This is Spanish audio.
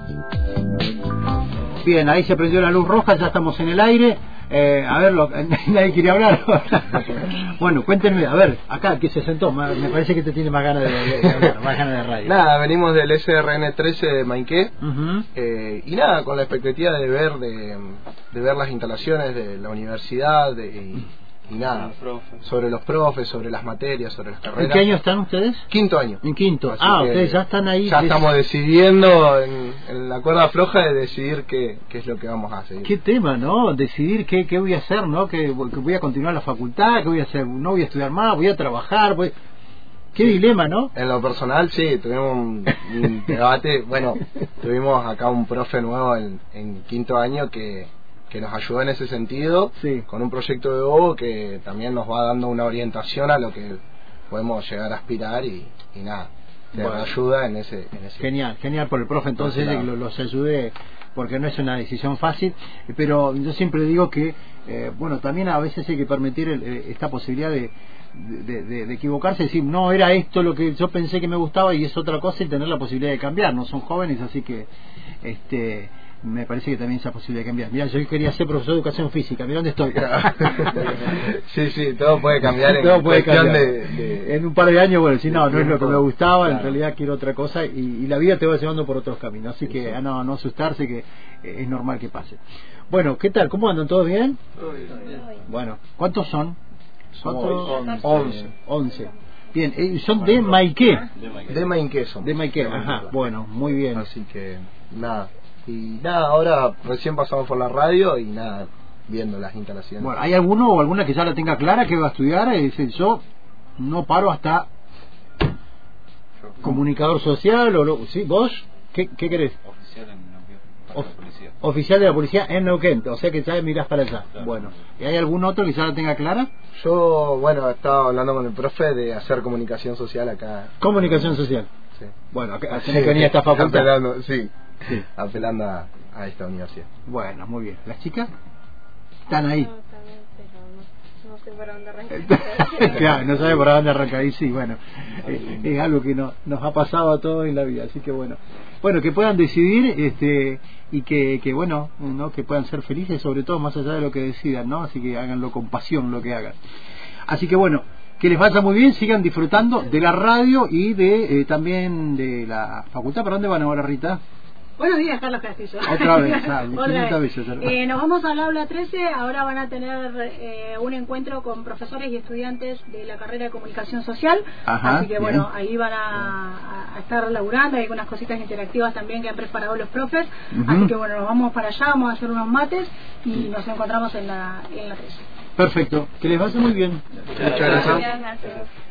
Bien, ahí se prendió la luz roja, ya estamos en el aire. A ver, nadie quiere hablar. Bueno, cuéntenme, a ver, acá que se sentó, me parece que te tiene más ganas de hablar, más ganas de radio. Nada, venimos del SRN13 de Maiqué, y nada, con la expectativa de ver las instalaciones de la universidad, y nada, sobre los profes, sobre las materias, sobre las carreras. ¿En qué año están ustedes? Quinto año. En quinto. Ustedes ya están ahí. Ya estamos decidiendo en la cuerda floja de decidir qué es lo que vamos a hacer. Qué tema, ¿no? Decidir qué voy a hacer, ¿no? Que voy a continuar la facultad, que voy a hacer, no voy a estudiar más, voy a trabajar, Qué dilema, ¿no? En lo personal, sí, tuvimos un debate. Bueno, tuvimos acá un profe nuevo en quinto año que nos ayudó en ese sentido, sí, con un proyecto de Bobo que también nos va dando una orientación a lo que podemos llegar a aspirar y nada, nos ayuda en ese. Genial por el profe entonces, que los ayude, porque no es una decisión fácil, pero yo siempre digo que, bueno, también a veces hay que permitir esta posibilidad de equivocarse, decir, no, era esto lo que yo pensé que me gustaba y es otra cosa, y tener la posibilidad de cambiar. No son jóvenes, así que me parece que también esa posibilidad de cambiar. Mira, yo quería ser profesor de educación física, mira dónde estoy. Sí, todo puede cambiar en un par de años. Bueno, si no es lo que me gustaba, en realidad quiero otra cosa, y la vida te va llevando por otros caminos, así que no asustarse, que es normal que pase. Bueno, ¿qué tal? ¿Cómo andan? ¿Todos bien? Bueno, ¿cuántos son? 11. Bien, son de Maiqué. De Maiqué son. De Maiqué, ajá. Bueno, muy bien. Así que nada. Y nada, ahora recién pasamos por la radio y nada, viendo las instalaciones. Bueno, ¿hay alguno o alguna que ya la tenga clara que va a estudiar? Dice, yo no paro hasta comunicador social ¿sí? ¿Vos? ¿Qué querés? Oficial en Neuquén. Oficial de la policía en Neuquén, o sea que ya mirás para allá. Claro. Bueno, ¿y hay algún otro que ya la tenga clara? Yo, bueno, estaba hablando con el profe de hacer comunicación social acá. Comunicación social. Sí. Bueno, acá que venía esta facultad. Apelando a esta universidad. Bueno, muy bien. ¿Las chicas? Están ahí. No sé por dónde arrancar. Claro, no sabe por dónde arrancar. Y sí, bueno, es algo que nos ha pasado a todos en la vida, así que bueno, que puedan decidir, y que bueno, ¿no? Que puedan ser felices, sobre todo más allá de lo que decidan, ¿no? Así que háganlo con pasión lo que hagan. Así que bueno, que les vaya muy bien, sigan disfrutando de la radio y de también de la facultad. ¿Para dónde van ahora, Rita? Buenos días, Carlos Castillo. Otra vez, Otra vez. Nos vamos al aula 13, ahora van a tener un encuentro con profesores y estudiantes de la carrera de comunicación social. Ajá, así que bien. Bueno, ahí van a estar laburando, hay algunas cositas interactivas también que han preparado los profes. Así que bueno, nos vamos para allá, vamos a hacer unos mates y nos encontramos en la 13. Perfecto, que les vaya muy bien. Muchas gracias. Gracias.